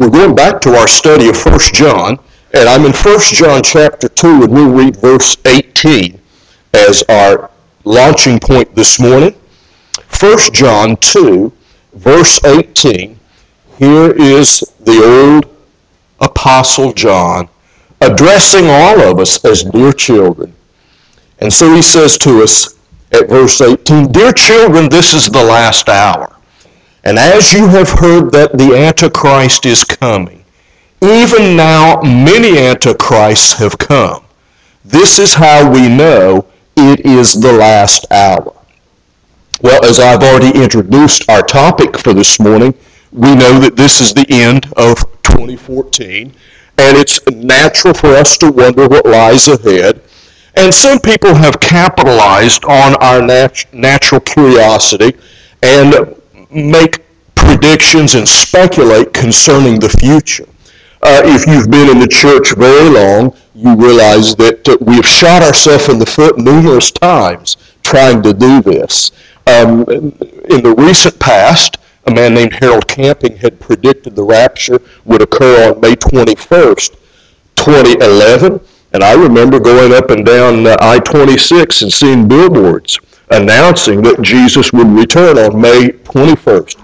We're going back to our study of 1 John, and I'm in 1 John chapter 2, and we'll read verse 18 as our launching point this morning. 1 John 2, verse 18, here is the old Apostle John addressing all of us as dear children. And so he says to us at verse 18, "Dear children, this is the last hour. And as you have heard that the Antichrist is coming, even now many Antichrists have come. This is how we know it is the last hour." Well, as I've already introduced our topic for this morning, we know that this is the end of 2014, and it's natural for us to wonder what lies ahead. And some people have capitalized on our natural curiosity and make predictions and speculate concerning the future. If you've been in the church very long, you realize that we've shot ourselves in the foot numerous times trying to do this. In the recent past, a man named Harold Camping had predicted the rapture would occur on May 21st, 2011. And I remember going up and down I-26 and seeing billboards announcing that Jesus would return on May 21st,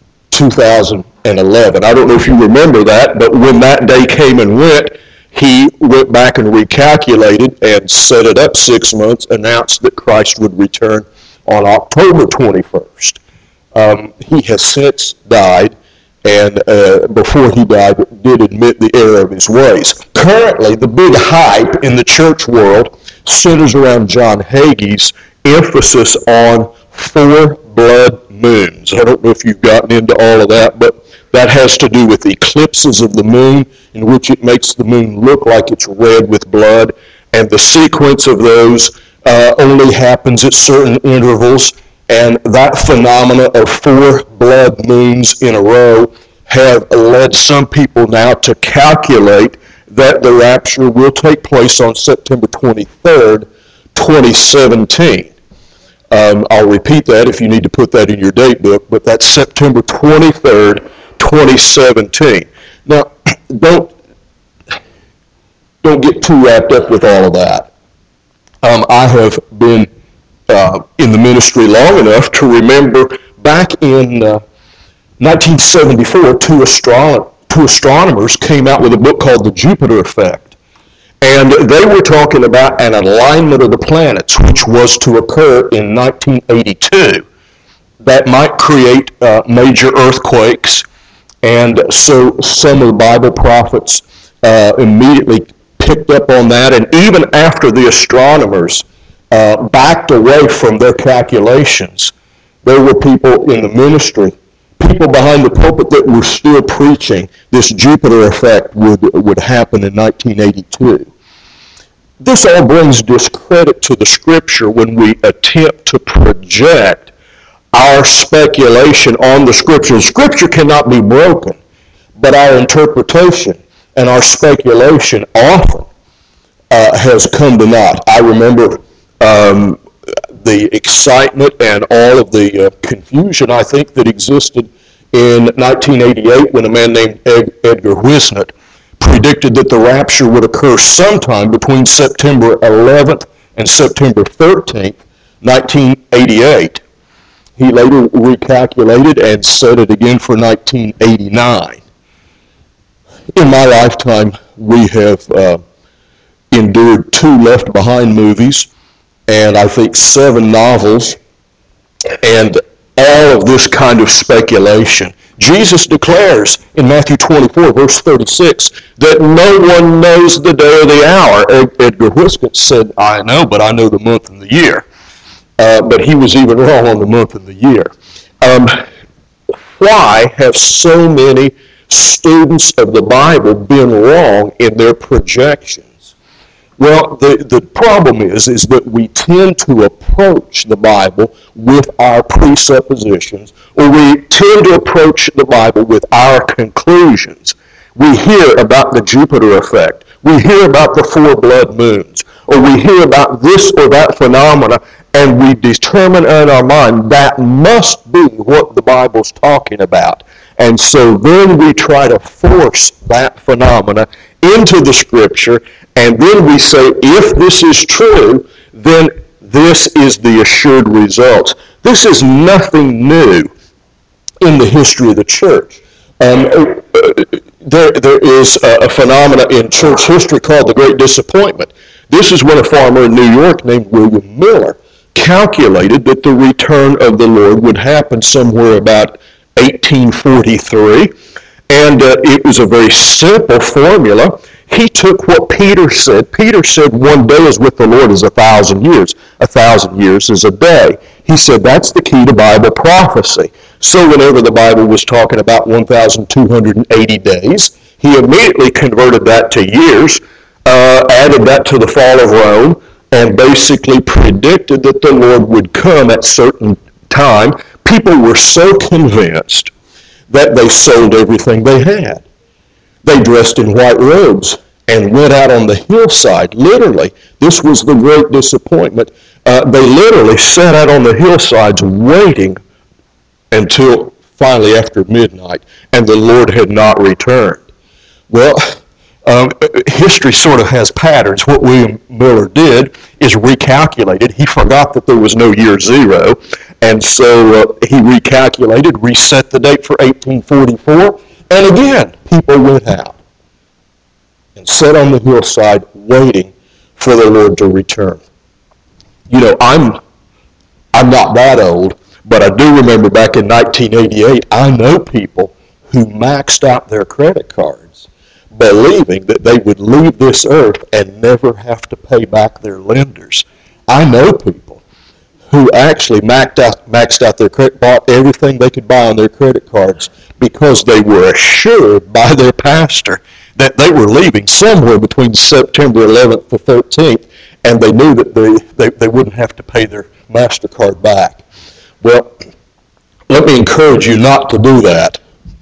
2011. I don't know if you remember that, but when that day came and went, he went back and recalculated and set it up 6 months, announced that Christ would return on October 21st. He has since died, and before he died, did admit the error of his ways. Currently, the big hype in the church world centers around John Hagee's emphasis on 4 blood moons. I don't know if you've gotten into all of that, but that has to do with eclipses of the moon, in which it makes the moon look like it's red with blood, and the sequence of those only happens at certain intervals. And that phenomena of 4 blood moons in a row have led some people now to calculate that the rapture will take place on September 23rd, 2017. I'll repeat that if you need to put that in your date book, but that's September 23rd, 2017. Now, don't get too wrapped up with all of that. I have been in the ministry long enough to remember back in 1974, two astronomers came out with a book called The Jupiter Effect. And they were talking about an alignment of the planets, which was to occur in 1982, that might create major earthquakes. And so some of the Bible prophets immediately picked up on that. And even after the astronomers backed away from their calculations, there were people in the ministry, people behind the pulpit, that were still preaching this Jupiter effect would happen in 1982. This all brings discredit to the Scripture when we attempt to project our speculation on the Scripture. The Scripture cannot be broken, but our interpretation and our speculation often has come to naught. I remember the excitement and all of the confusion, I think, that existed in 1988 when a man named Edgar Whisenant predicted that the rapture would occur sometime between September 11th and September 13th, 1988. He later recalculated and said it again for 1989. In my lifetime, we have endured 2 Left Behind movies, and I think 7 novels, and all of this kind of speculation. Jesus declares in Matthew 24, verse 36, that no one knows the day or the hour. Edgar Whisenant said, "I know, but I know the month and the year." But he was even wrong on the month and the year. Why have so many students of the Bible been wrong in their projections? Well, the problem is that we tend to approach the Bible with our presuppositions, or we tend to approach the Bible with our conclusions. We hear about the Jupiter effect. We hear about the 4 blood moons, or we hear about this or that phenomena, and we determine in our mind that must be what the Bible's talking about. And so then we try to force that phenomena into the Scripture, and then we say, if this is true, then this is the assured result. This is nothing new in the history of the church. There is a phenomena in church history called the Great Disappointment. This is when a farmer in New York named William Miller calculated that the return of the Lord would happen somewhere about 1843, and it was a very simple formula. He took what Peter said. Peter said 1 day is with the Lord is 1,000 years. 1,000 years is a day. He said that's the key to Bible prophecy. So whenever the Bible was talking about 1,280 days, he immediately converted that to years, added that to the fall of Rome, and basically predicted that the Lord would come at certain time. People were so convinced that they sold everything they had. They dressed in white robes and went out on the hillside. Literally, this was the Great Disappointment. They literally sat out on the hillsides waiting until finally after midnight, and the Lord had not returned. Well, history sort of has patterns. What William Miller did is recalculated. He forgot that there was no year zero, and so he recalculated, reset the date for 1844, and again, people went out and sat on the hillside waiting for the Lord to return. You know, I'm not that old, but I do remember back in 1988, I know people who maxed out their credit cards, believing that they would leave this earth and never have to pay back their lenders. I know people who actually maxed out their credit, bought everything they could buy on their credit cards because they were assured by their pastor that they were leaving somewhere between September 11th to 13th, and they knew that they wouldn't have to pay their MasterCard back. Well, let me encourage you not to do that.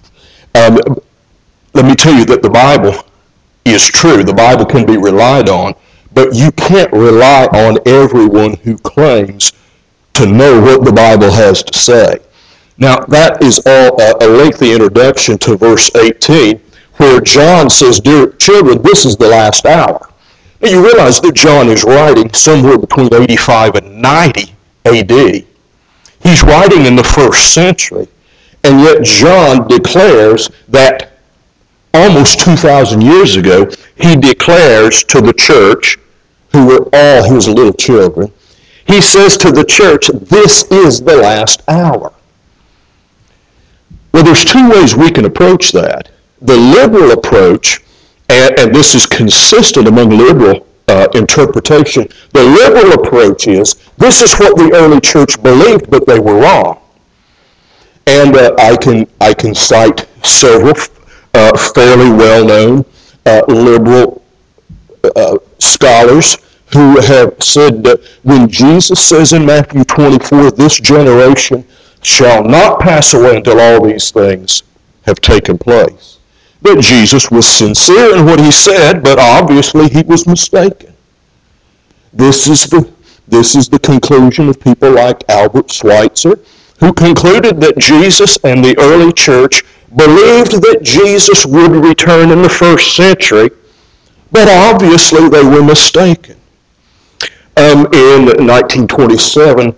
Let me tell you that the Bible is true. The Bible can be relied on, but you can't rely on everyone who claims to know what the Bible has to say. Now, that is all a lengthy introduction to verse 18, where John says, "Dear children, this is the last hour." Now, you realize that John is writing somewhere between 85 and 90 AD. He's writing in the first century, and yet John declares that almost 2,000 years ago, he declares to the church, who were all his little children, he says to the church, this is the last hour. Well, there's two ways we can approach that. The liberal approach, and this is consistent among liberal interpretation, the liberal approach is, this is what the early church believed, but they were wrong. And I can cite several fairly well-known liberal scholars who have said that when Jesus says in Matthew 24, this generation shall not pass away until all these things have taken place, that Jesus was sincere in what he said, but obviously he was mistaken. This is the conclusion of people like Albert Schweitzer, who concluded that Jesus and the early church believed that Jesus would return in the first century, but obviously they were mistaken. In 1927,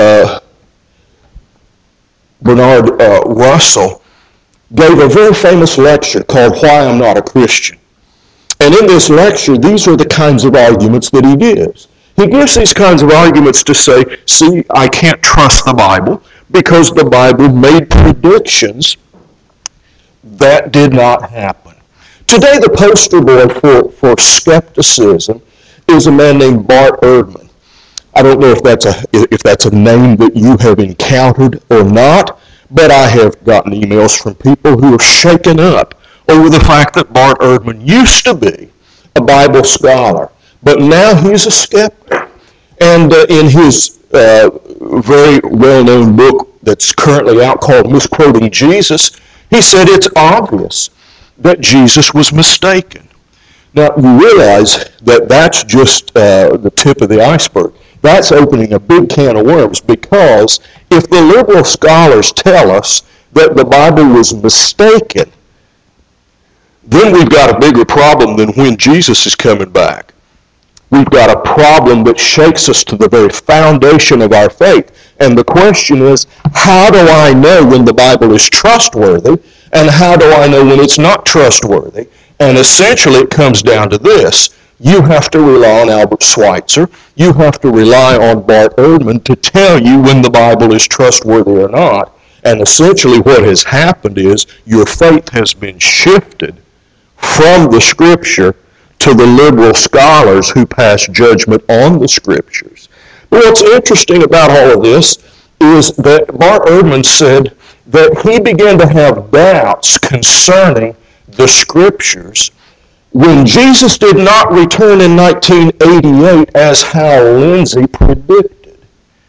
Bernard Russell gave a very famous lecture called Why I'm Not a Christian. And in this lecture, these are the kinds of arguments that he gives. He gives these kinds of arguments to say, see, I can't trust the Bible because the Bible made predictions that did not happen. Today, the poster boy for skepticism is a man named Bart Ehrman. I don't know if that's a name that you have encountered or not, but I have gotten emails from people who are shaken up over the fact that Bart Ehrman used to be a Bible scholar, but now he's a skeptic. And in his very well-known book that's currently out called Misquoting Jesus, he said it's obvious that Jesus was mistaken. Now, you realize that that's just the tip of the iceberg. That's opening a big can of worms, because if the liberal scholars tell us that the Bible was mistaken, then we've got a bigger problem than when Jesus is coming back. We've got a problem that shakes us to the very foundation of our faith. And the question is, how do I know when the Bible is trustworthy, and how do I know when it's not trustworthy? And essentially it comes down to this. You have to rely on Albert Schweitzer. You have to rely on Bart Ehrman to tell you when the Bible is trustworthy or not. And essentially what has happened is your faith has been shifted from the Scripture to the liberal scholars who pass judgment on the Scriptures. But what's interesting about all of this is that Bart Ehrman said that he began to have doubts concerning the Scriptures when Jesus did not return in 1988 as Hal Lindsey predicted.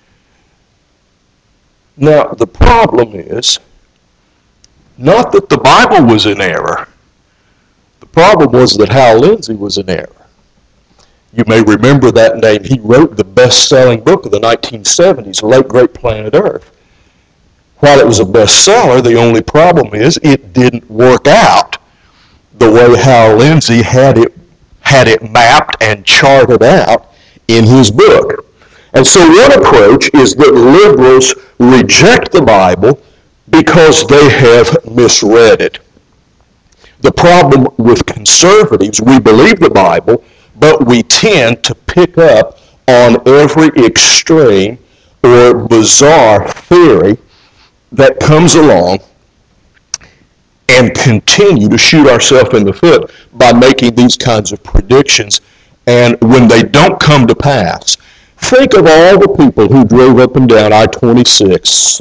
Now, the problem is not that the Bible was in error. The problem was that Hal Lindsey was in error. You may remember that name. He wrote the best-selling book of the 1970s, Late Great Planet Earth. While it was a bestseller, the only problem is it didn't work out the way Hal Lindsey had it mapped and charted out in his book. And so one approach is that liberals reject the Bible because they have misread it. The problem with conservatives, we believe the Bible, but we tend to pick up on every extreme or bizarre theory that comes along and continue to shoot ourselves in the foot by making these kinds of predictions. And when they don't come to pass, think of all the people who drove up and down I-26,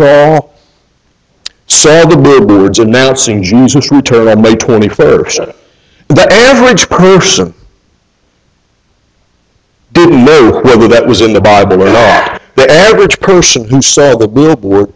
saw the billboards announcing Jesus' return on May 21st. The average person didn't know whether that was in the Bible or not. The average person who saw the billboard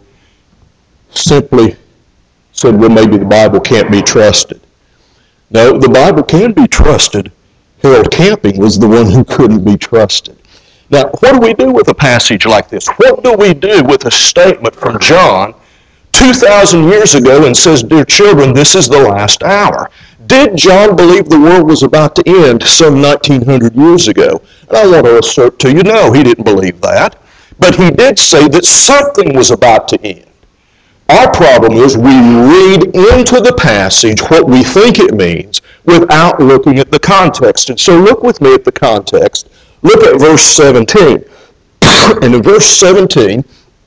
simply said, well, maybe the Bible can't be trusted. No, the Bible can be trusted. Harold Camping was the one who couldn't be trusted. Now, what do we do with a passage like this? What do we do with a statement from John 2,000 years ago and says, dear children, this is the last hour? Did John believe the world was about to end some 1,900 years ago? And I want to assert to you, no, he didn't believe that. But he did say that something was about to end. Our problem is we read into the passage what we think it means without looking at the context. And so look with me at the context. Look at verse 17. And in verse 17,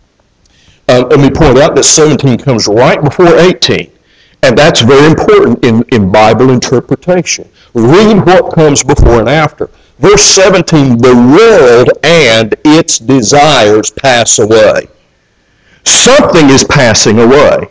let me point out that 17 comes right before 18. And that's very important in Bible interpretation. Read what comes before and after. Verse 17, the world and its desires pass away. Something is passing away.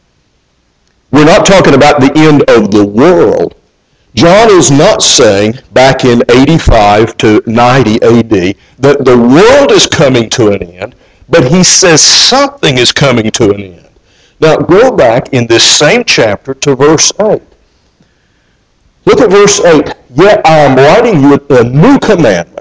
We're not talking about the end of the world. John is not saying back in 85 to 90 AD that the world is coming to an end, but he says something is coming to an end. Now go back in this same chapter to verse 8. Look at verse 8. Yet I am writing you a new commandment.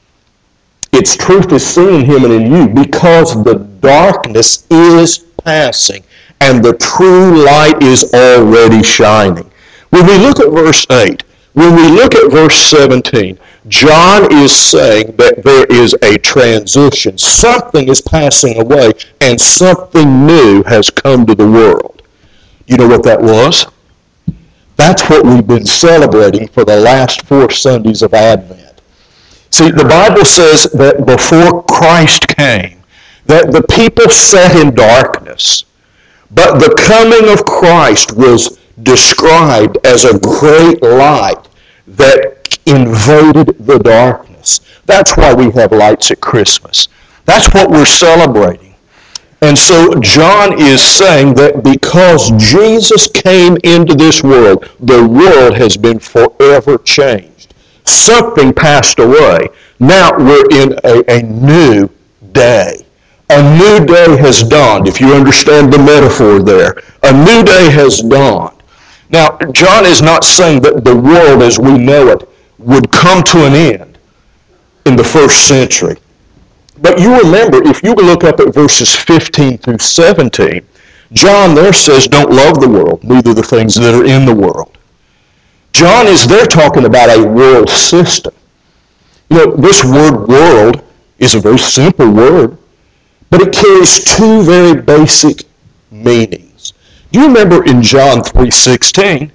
Its truth is seen in him and in you, because the darkness is passing and the true light is already shining. When we look at verse 8, when we look at verse 17, John is saying that there is a transition. Something is passing away and something new has come to the world. You know what that was? That's what we've been celebrating for the last 4 Sundays of Advent. See, the Bible says that before Christ came, that the people sat in darkness, but the coming of Christ was described as a great light that invaded the darkness. That's why we have lights at Christmas. That's what we're celebrating. And so John is saying that because Jesus came into this world, the world has been forever changed. Something passed away. Now we're in a new day. A new day has dawned, if you understand the metaphor there. A new day has dawned. Now, John is not saying that the world as we know it would come to an end in the first century. But you remember, if you look up at verses 15 through 17, John there says, don't love the world, neither the things that are in the world. John is there talking about a world system. This word world is a very simple word, but it carries two very basic meanings. Do you remember in John 3:16,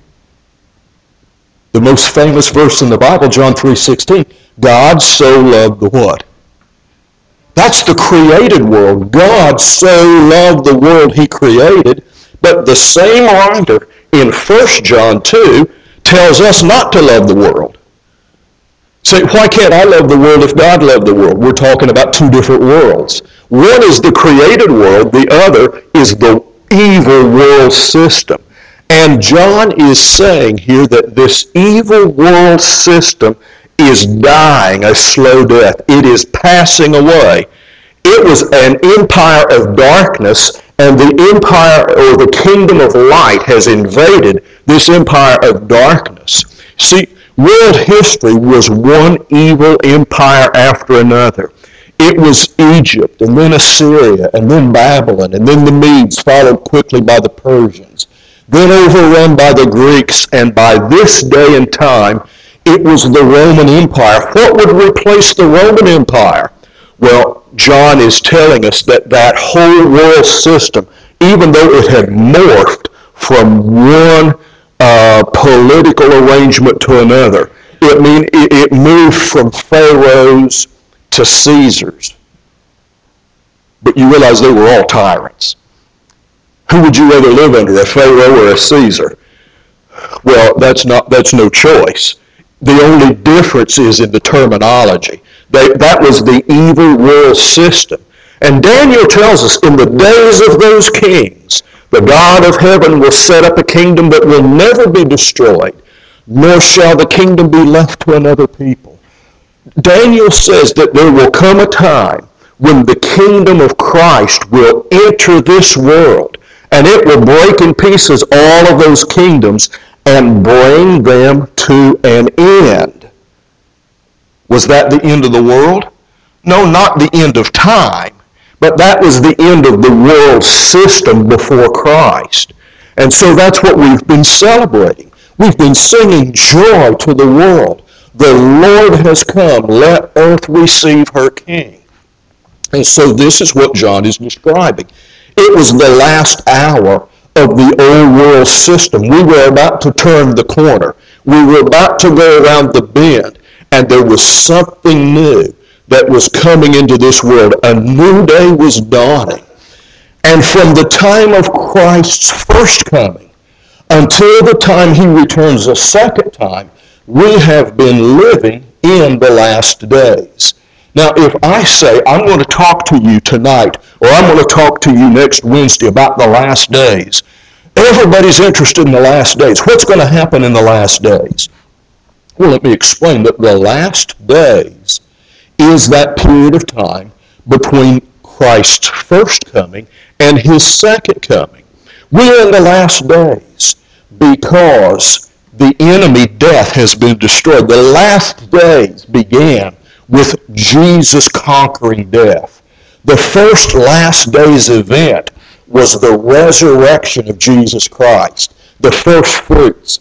the most famous verse in the Bible, John 3:16, God so loved the what? That's the created world. God so loved the world he created, but the same writer in 1 John 2 tells us not to love the world. Say, why can't I love the world if God loved the world? We're talking about two different worlds. One is the created world, the other is the evil world system. And John is saying here that this evil world system is dying a slow death. It is passing away. It was an empire of darkness, and the empire or the kingdom of light has invaded this empire of darkness. See, world history was one evil empire after another. It was Egypt, and then Assyria, and then Babylon, and then the Medes, followed quickly by the Persians, then overrun by the Greeks, and by this day and time, it was the Roman Empire. What would replace the Roman Empire? Well, John is telling us that that whole world system, even though it had morphed from one political arrangement to another, it moved from pharaohs to Caesars. But you realize they were all tyrants. Who would you rather live under, a pharaoh or a Caesar? Well, that's no choice. The only difference is in the terminology. That was the evil world system. And Daniel tells us, in the days of those kings, the God of heaven will set up a kingdom that will never be destroyed, nor shall the kingdom be left to another people. Daniel says that there will come a time when the kingdom of Christ will enter this world, and it will break in pieces all of those kingdoms and bring them to an end. Was that the end of the world? No, not the end of time, but that was the end of the world system before Christ. And so that's what we've been celebrating. We've been singing joy to the world. The Lord has come. Let earth receive her King. And so this is what John is describing. It was the last hour of the old world system. We were about to turn the corner. We were about to go around the bend, and there was something new that was coming into this world. A new day was dawning. And from the time of Christ's first coming until the time he returns a second time, we have been living in the last days. Now, if I say I'm going to talk to you tonight, or I'm going to talk to you next Wednesday about the last days, everybody's interested in the last days. What's going to happen in the last days? Well, let me explain that the last days is that period of time between Christ's first coming and his second coming. We're in the last days because the enemy, death, has been destroyed. The last days began with Jesus conquering death. The first last days event was the resurrection of Jesus Christ, the first fruits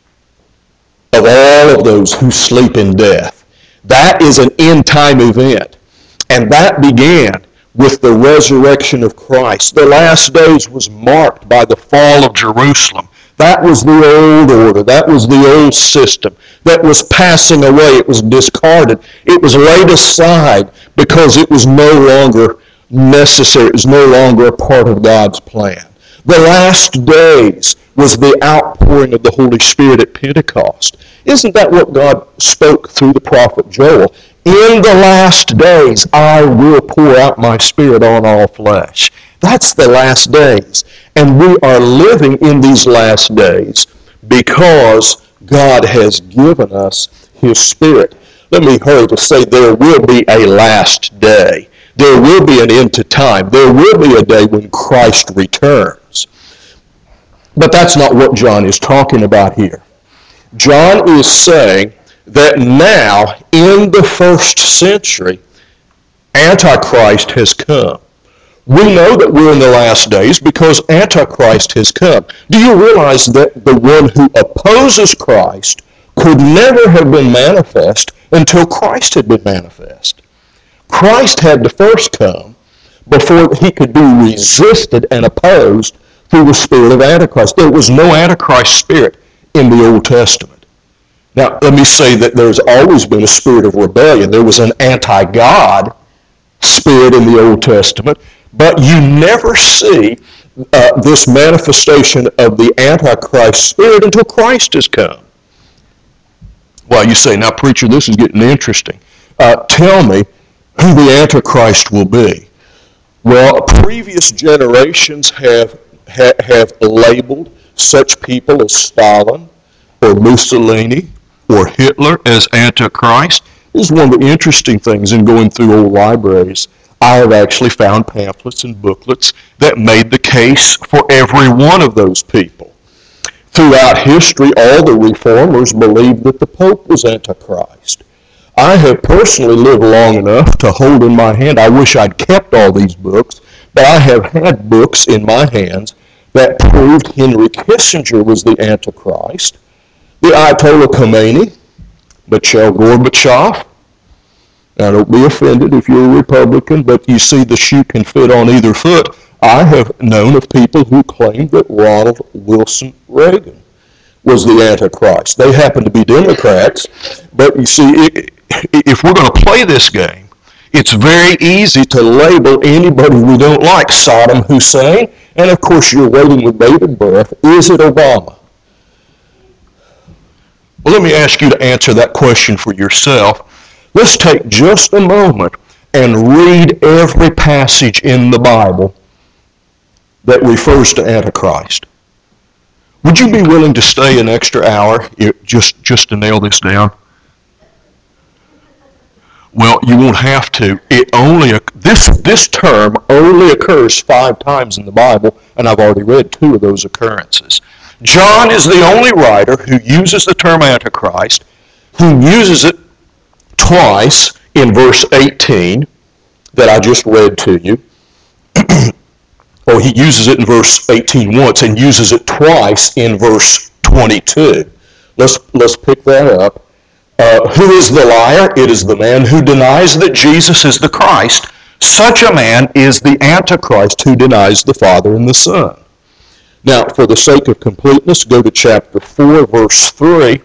of all of those who sleep in death. That is an end-time event, and that began with the resurrection of Christ. The last days was marked by the fall of Jerusalem. That was the old order. That was the old system that was passing away. It was discarded. It was laid aside because it was no longer necessary. It was no longer a part of God's plan. The last days was the outpouring of the Holy Spirit at Pentecost. Isn't that what God spoke through the prophet Joel? In the last days, I will pour out my Spirit on all flesh. That's the last days. And we are living in these last days because God has given us his Spirit. Let me hurry to say there will be a last day. There will be an end to time. There will be a day when Christ returns. But that's not what John is talking about here. John is saying that now, in the first century, Antichrist has come. We know that we're in the last days because Antichrist has come. Do you realize that the one who opposes Christ could never have been manifest until Christ had been manifest? Christ had to first come before he could be resisted and opposed through the spirit of Antichrist. There was no Antichrist spirit in the Old Testament. Now, let me say that there's always been a spirit of rebellion. There was an anti-God spirit in the Old Testament, but you never see this manifestation of the Antichrist spirit until Christ has come. Well, you say, now, preacher, this is getting interesting. Tell me who the Antichrist will be. Well, previous generations have labeled such people as Stalin or Mussolini or Hitler as Antichrist. This is one of the interesting things in going through old libraries. I have actually found pamphlets and booklets that made the case for every one of those people. Throughout history, all the reformers believed that the Pope was Antichrist. I have personally lived long enough to hold in my hand, I wish I'd kept all these books, but I have had books in my hands that proved Henry Kissinger was the Antichrist, the Ayatollah Khomeini, Mikhail Gorbachev. Now, don't be offended if you're a Republican, but you see the shoe can fit on either foot. I have known of people who claimed that Ronald Wilson Reagan was the Antichrist. They happen to be Democrats, but you see, if we're going to play this game, it's very easy to label anybody we don't like, Saddam Hussein, and of course you're waiting with bated breath, is it Obama? Well, let me ask you to answer that question for yourself. Let's take just a moment and read every passage in the Bible that refers to Antichrist. Would you be willing to stay an extra hour just to nail this down? Well, you won't have to. This term only occurs 5 times in the Bible, and I've already read 2 of those occurrences. John is the only writer who uses the term Antichrist, who uses it twice in verse 18 that I just read to you. Or he uses it in verse 18 once and uses it twice in verse 22. Let's pick that up. Who is the liar? It is the man who denies that Jesus is the Christ. Such a man is the Antichrist who denies the Father and the Son. Now, for the sake of completeness, go to chapter 4, verse 3.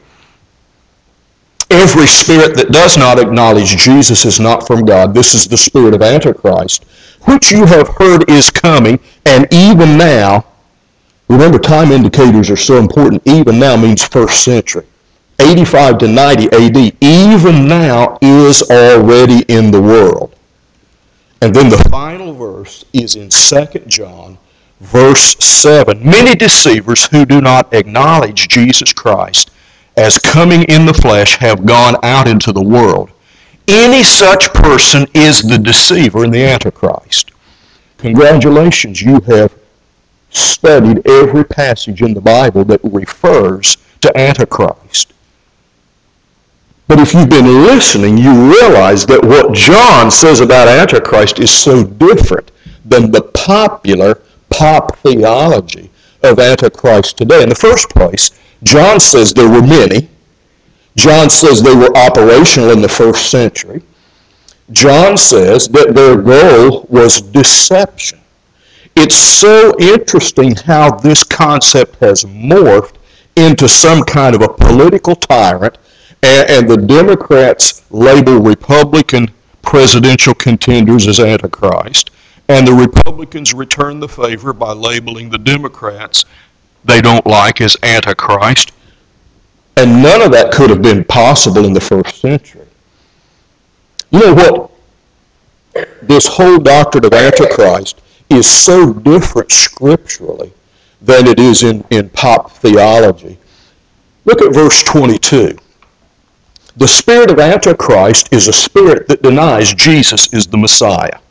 Every spirit that does not acknowledge Jesus is not from God. This is the spirit of Antichrist, which you have heard is coming, and even now, remember time indicators are so important, even now means first century. 85 to 90 AD, even now is already in the world. And then the final verse is in 2 John, verse 7. Many deceivers who do not acknowledge Jesus Christ as coming in the flesh have gone out into the world. Any such person is the deceiver and the Antichrist. Congratulations, you have studied every passage in the Bible that refers to Antichrist. But if you've been listening, you realize that what John says about Antichrist is so different than the popular pop theology of Antichrist today. In the first place, John says there were many. John says they were operational in the first century. John says that their goal was deception. It's so interesting how this concept has morphed into some kind of a political tyrant, and the Democrats label Republican presidential contenders as Antichrist, and the Republicans return the favor by labeling the Democrats they don't like as Antichrist. And none of that could have been possible in the first century. You know what? This whole doctrine of Antichrist is so different scripturally than it is in pop theology. Look at verse 22. The spirit of Antichrist is a spirit that denies Jesus is the Messiah.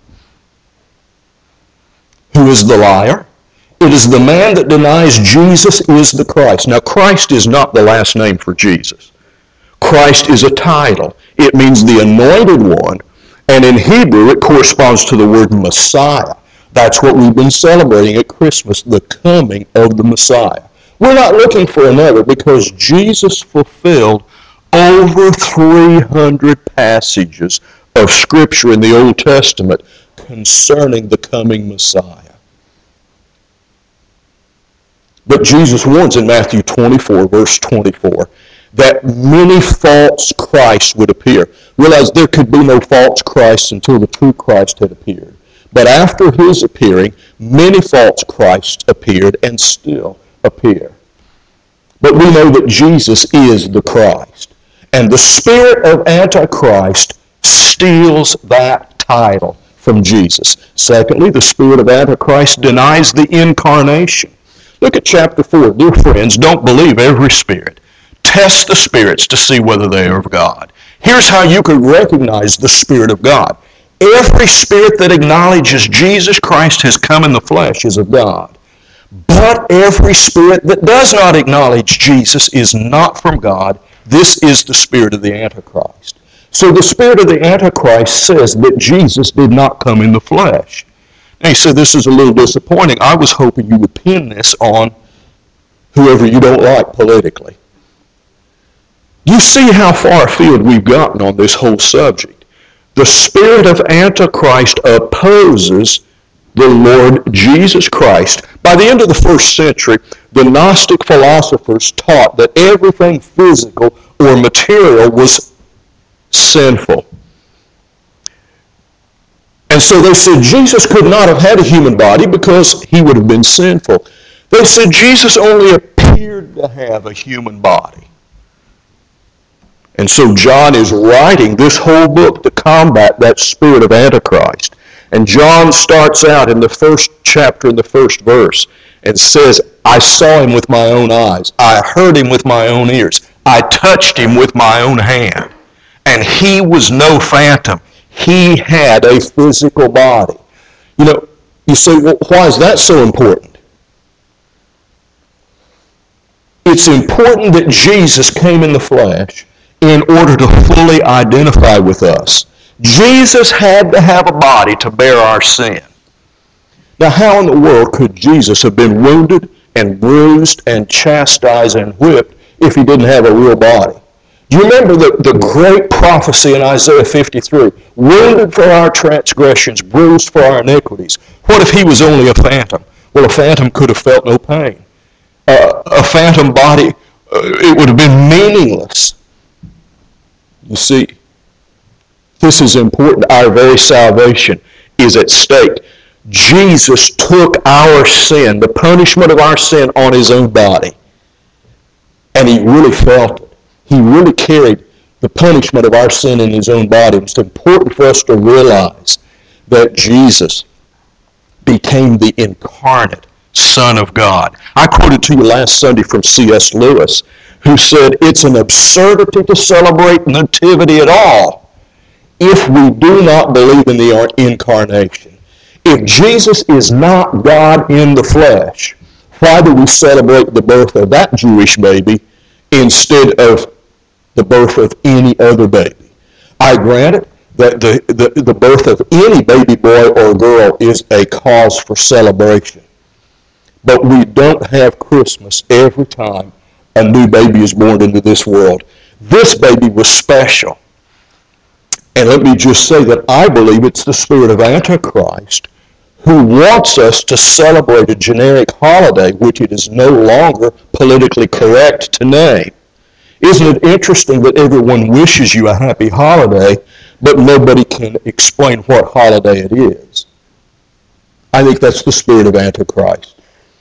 Who is the liar? It is the man that denies Jesus is the Christ. Now, Christ is not the last name for Jesus. Christ is a title. It means the anointed one, and in Hebrew it corresponds to the word Messiah. That's what we've been celebrating at Christmas, the coming of the Messiah. We're not looking for another because Jesus fulfilled over 300 passages of Scripture in the Old Testament concerning the coming Messiah. But Jesus warns in Matthew 24, verse 24, that many false Christs would appear. Realize there could be no false Christ until the true Christ had appeared. But after his appearing, many false Christs appeared and still appear. But we know that Jesus is the Christ. And the spirit of Antichrist steals that title from Jesus. Secondly, the spirit of Antichrist denies the incarnation. Look at chapter 4. Dear friends, don't believe every spirit. Test the spirits to see whether they are of God. Here's how you can recognize the Spirit of God. Every spirit that acknowledges Jesus Christ has come in the flesh is of God. But every spirit that does not acknowledge Jesus is not from God. This is the spirit of the Antichrist. So the spirit of the Antichrist says that Jesus did not come in the flesh. Now you say this is a little disappointing. I was hoping you would pin this on whoever you don't like politically. You see how far afield we've gotten on this whole subject. The spirit of Antichrist opposes the Lord Jesus Christ. By the end of the first century, the Gnostic philosophers taught that everything physical or material was sinful. And so they said Jesus could not have had a human body because he would have been sinful. They said Jesus only appeared to have a human body. And so John is writing this whole book to combat that spirit of Antichrist. And John starts out in the first chapter, in the first verse, and says, I saw him with my own eyes. I heard him with my own ears. I touched him with my own hand. And he was no phantom. He had a physical body. You know, you say, well, why is that so important? It's important that Jesus came in the flesh in order to fully identify with us. Jesus had to have a body to bear our sin. Now, how in the world could Jesus have been wounded and bruised and chastised and whipped if he didn't have a real body? Do you remember the great prophecy in Isaiah 53? Wounded for our transgressions, bruised for our iniquities. What if he was only a phantom? Well, a phantom could have felt no pain. A phantom body, it would have been meaningless. You see, this is important. Our very salvation is at stake. Jesus took our sin, the punishment of our sin, on his own body. And he really felt it. He really carried the punishment of our sin in his own body. It's important for us to realize that Jesus became the incarnate Son of God. I quoted to you last Sunday from C.S. Lewis, who said, it's an absurdity to celebrate nativity at all if we do not believe in the incarnation. If Jesus is not God in the flesh, why do we celebrate the birth of that Jewish baby instead of the birth of any other baby? I grant it that the birth of any baby boy or girl is a cause for celebration. But we don't have Christmas every time a new baby is born into this world. This baby was special. And let me just say that I believe it's the spirit of Antichrist who wants us to celebrate a generic holiday which it is no longer politically correct to name. Isn't it interesting that everyone wishes you a happy holiday, but nobody can explain what holiday it is? I think that's the spirit of Antichrist.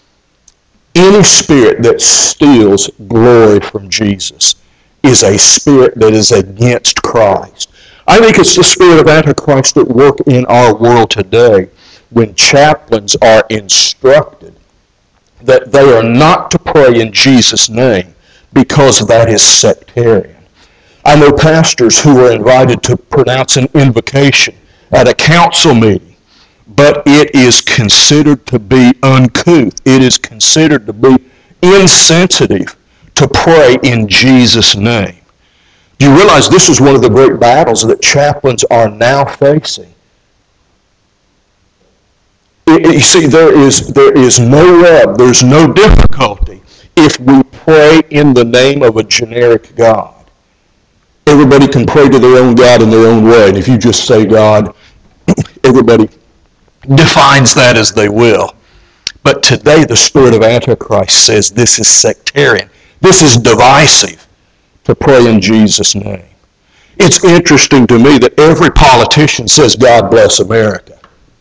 Any spirit that steals glory from Jesus is a spirit that is against Christ. I think it's the spirit of Antichrist at work in our world today when chaplains are instructed that they are not to pray in Jesus' name because that is sectarian. I know pastors who are invited to pronounce an invocation at a council meeting, but it is considered to be uncouth. It is considered to be insensitive to pray in Jesus' name. Do you realize this is one of the great battles that chaplains are now facing? You see, there is no rub, there's no difficulty if we pray in the name of a generic God. Everybody can pray to their own God in their own way, and if you just say God, everybody defines that as they will. But today the spirit of Antichrist says this is sectarian. This is divisive to pray in Jesus' name. It's interesting to me that every politician says God bless America.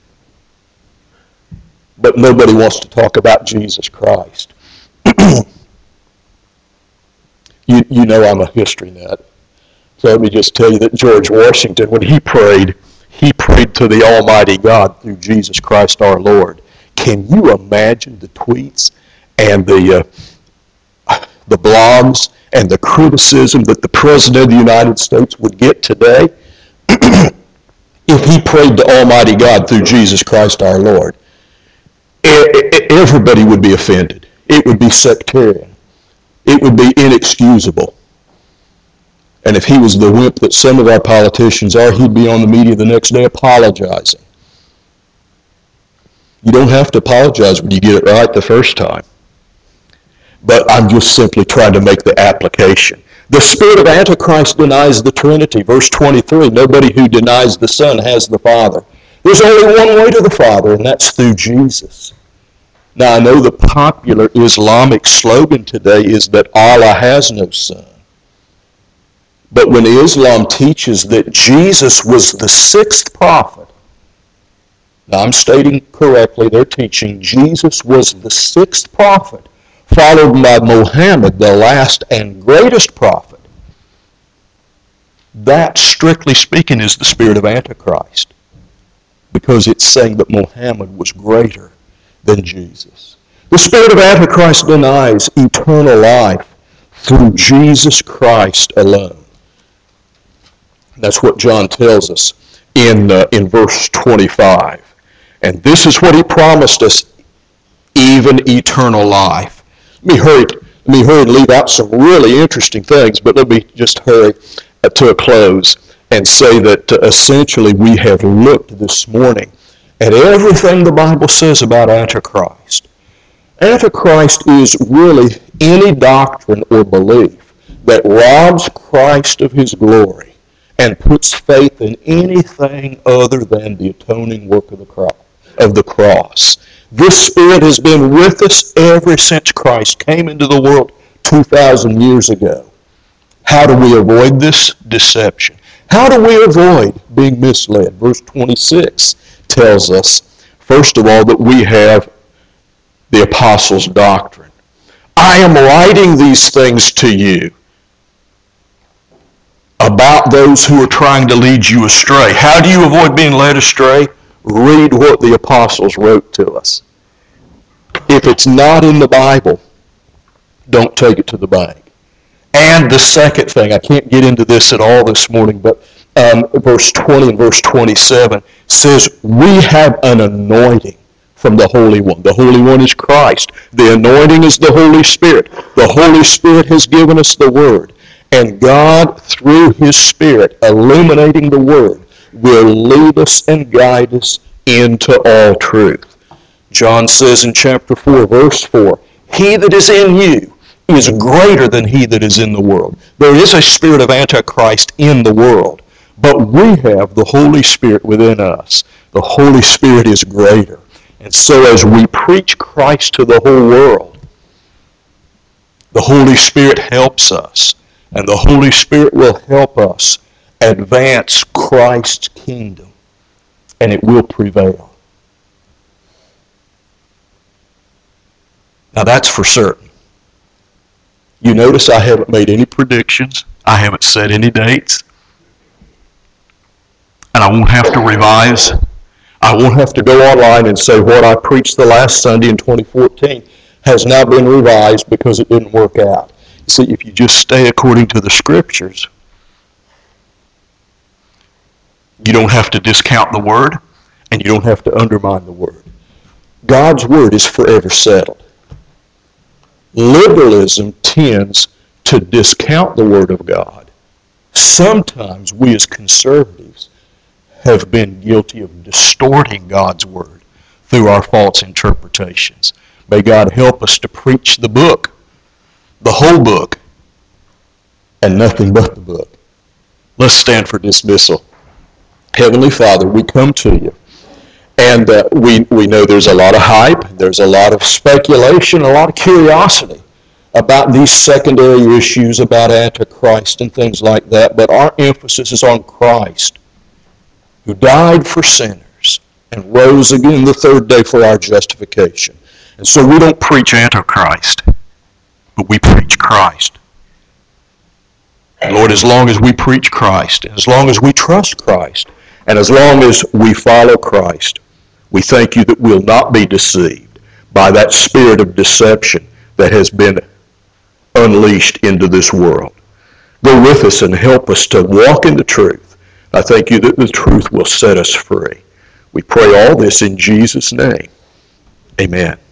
But nobody wants to talk about Jesus Christ. You know I'm a history nut. So let me just tell you that George Washington, when he prayed to the Almighty God through Jesus Christ our Lord. Can you imagine the tweets and the blogs and the criticism that the President of the United States would get today if he prayed to Almighty God through Jesus Christ our Lord? Everybody would be offended. It would be sectarian. It would be inexcusable. And if he was the wimp that some of our politicians are, he'd be on the media the next day apologizing. You don't have to apologize when you get it right the first time. But I'm just simply trying to make the application. The spirit of Antichrist denies the Trinity. Verse 23, nobody who denies the Son has the Father. There's only one way to the Father, and that's through Jesus. Now, I know the popular Islamic slogan today is that Allah has no son. But when Islam teaches that Jesus was the sixth prophet, now I'm stating correctly, they're teaching Jesus was the sixth prophet, followed by Muhammad, the last and greatest prophet. That, strictly speaking, is the spirit of Antichrist, because it's saying that Muhammad was greater than Jesus. The spirit of Antichrist denies eternal life through Jesus Christ alone. That's what John tells us in verse 25. And this is what he promised us, even eternal life. Let me hurry and leave out some really interesting things, but let me just hurry to a close and say that essentially we have looked this morning at everything the Bible says about Antichrist. Antichrist is really any doctrine or belief that robs Christ of his glory and puts faith in anything other than the atoning work of the cross. This spirit has been with us ever since Christ came into the world 2,000 years ago. How do we avoid this deception? How do we avoid being misled? Verse 26 tells us, first of all, that we have the apostles' doctrine. I am writing these things to you about those who are trying to lead you astray. How do you avoid being led astray? Read what the apostles wrote to us. If it's not in the Bible, don't take it to the bank. And the second thing, I can't get into this at all this morning, but verse 20 and verse 27 says, we have an anointing from the Holy One. The Holy One is Christ. The anointing is the Holy Spirit. The Holy Spirit has given us the Word. And God, through His Spirit, illuminating the Word, will lead us and guide us into all truth. John says in chapter 4, verse 4, he that is in you is greater than he that is in the world. There is a spirit of Antichrist in the world, but we have the Holy Spirit within us. The Holy Spirit is greater. And so as we preach Christ to the whole world, the Holy Spirit helps us. And the Holy Spirit will help us advance Christ's kingdom. And it will prevail. Now that's for certain. You notice I haven't made any predictions. I haven't set any dates. And I won't have to revise. I won't have to go online and say what I preached the last Sunday in 2014 has now been revised because it didn't work out. See, if you just stay according to the Scriptures, you don't have to discount the Word, and you don't have to undermine the Word. God's Word is forever settled. Liberalism tends to discount the Word of God. Sometimes we as conservatives have been guilty of distorting God's Word through our false interpretations. May God help us to preach the book, the whole book, and nothing but the book. Let's stand for dismissal. Heavenly Father, we come to you. And we know there's a lot of hype, there's a lot of speculation, a lot of curiosity about these secondary issues about Antichrist and things like that, but our emphasis is on Christ, who died for sinners and rose again the third day for our justification. And so we don't preach Antichrist, but we preach Christ. And Lord, as long as we preach Christ, and as long as we trust Christ, and as long as we follow Christ, we thank you that we'll not be deceived by that spirit of deception that has been unleashed into this world. Go with us and help us to walk in the truth. I thank you that the truth will set us free. We pray all this in Jesus' name. Amen.